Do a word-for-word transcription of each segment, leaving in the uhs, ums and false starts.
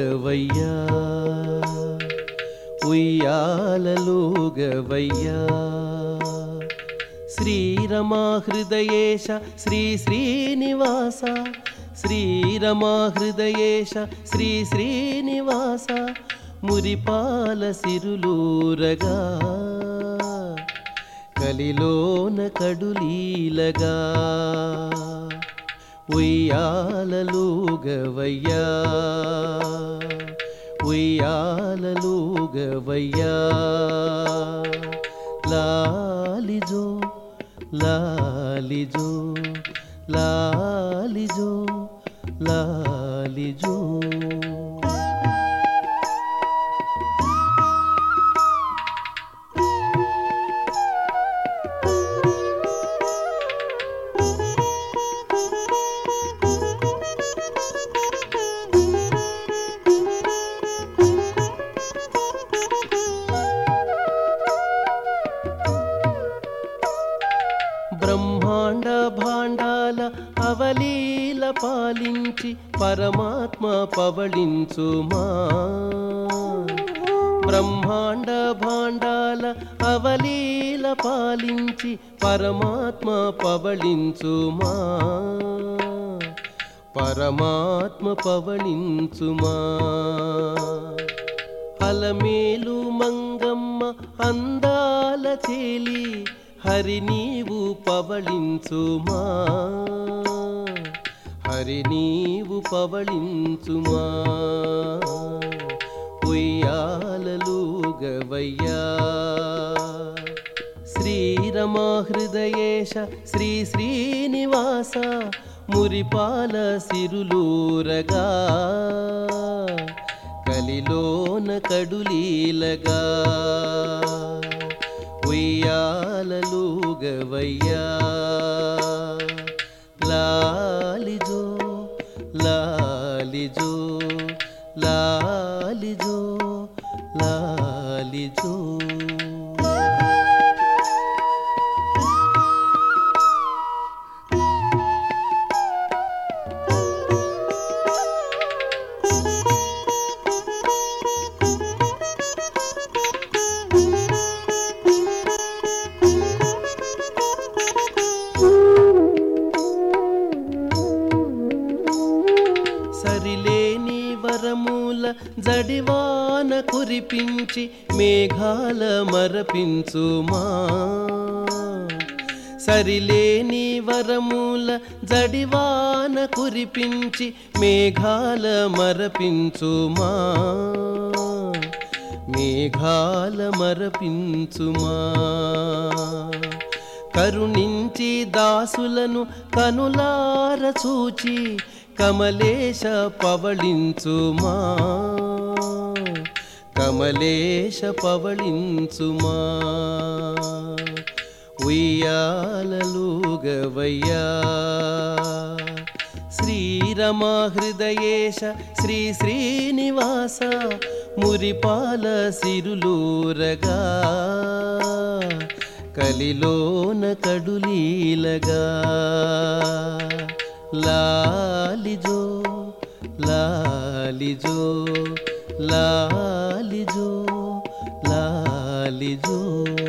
ఉయ్యాలలుగవయ్యా ఉయ్యాలలుగవయ్యా శ్రీరమా హృదయేశ శ్రీ శ్రీనివాస శ్రీరమా హృదయేశ శ్రీ శ్రీనివాస మురిపాల సిరులూరగా కలిలోన కడులీలగా ఉయ్యాలలుగవయ్యా ఉయ్యాలలుగవయ్యా లాలిజో లాలిజో లాలిజో లాలిజో బ్రహ్మాండ భాండాల అవలీల పాలించి పరమాత్మ పవళించుమా బ్రహ్మాండ భాండాల అవలీల పాలించి పరమాత్మ పవళించుమా పరమాత్మ పవళించుమా అలమేలు మంగమ్మ అందాల చేలి హరి నీవు పవళించుమా హరి నీవు పవళించుమా ఉయ్యాలలుగవయ్యా శ్రీరమా హృదయేశ శ్రీ శ్రీనివాస మురిపాల సిరులూరగా కలిలోన కడులీలగా ఉయ్యాలలుగవయ్యా లాలిజో లాలిజో లాలిజో లాలిజో సరిలేని వరమూల జడివాన కురిపించి మేఘాల మరపించుమా సరిలేని వరమూల జడివాన కురిపించి మేఘాల మరపించుమా మేఘాల మరపించుమా కరుణించి దాసులను కనులార చూచి కమలేశ పవళించుమా కమలేశ పవళించుమా ఉయ్యాలలుగవయ్యా శ్రీరమా హృదయేశ శ్రీ శ్రీనివాస మురిపాల సిరులూరగా కలిలోన కడులీలగా లాలిజో లాలిజో లాలిజో లాలిజో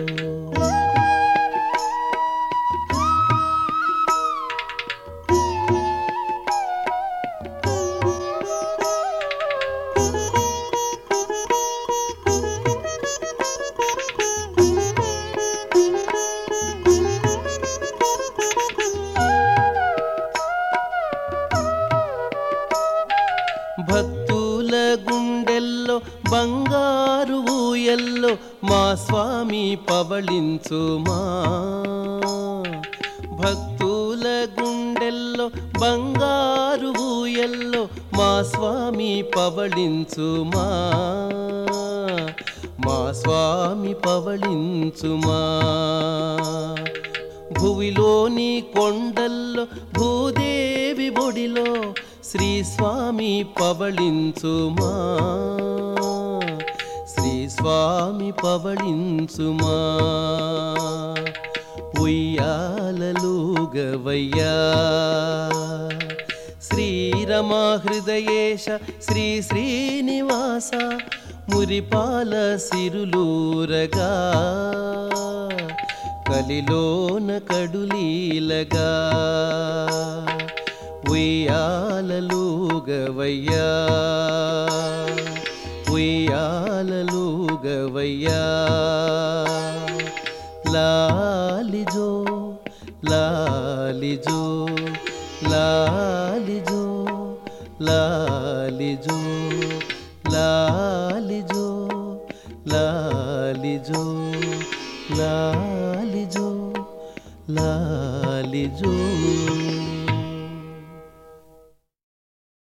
భక్తుల గుండెల్లో బంగారు ఊయల్లో మా స్వామి పవళించుమా భక్తుల గుండెల్లో బంగారు ఊయల్లో మా స్వామి పవళించుమా మా స్వామి పవళించుమా భువిలోని కొండల్లో భూదేవి బొడిలో శ్రీ స్వామి పవళించుమా శ్రీ స్వామి పవళించుమా ఉయ్యాలలుగవయ్యా శ్రీరమా రమా హృదయేశ శ్రీ శ్రీనివాస మురిపాల సిరులూరగా కలిలోన కడులీలగా ఉయ్యాలలుగవయ్యా ఉయ్యాలలుగవయ్యా లాలిజో లాలిజో లాలిజో లాలిజో లాలిజో లాలిజో లాలిజో లాలిజో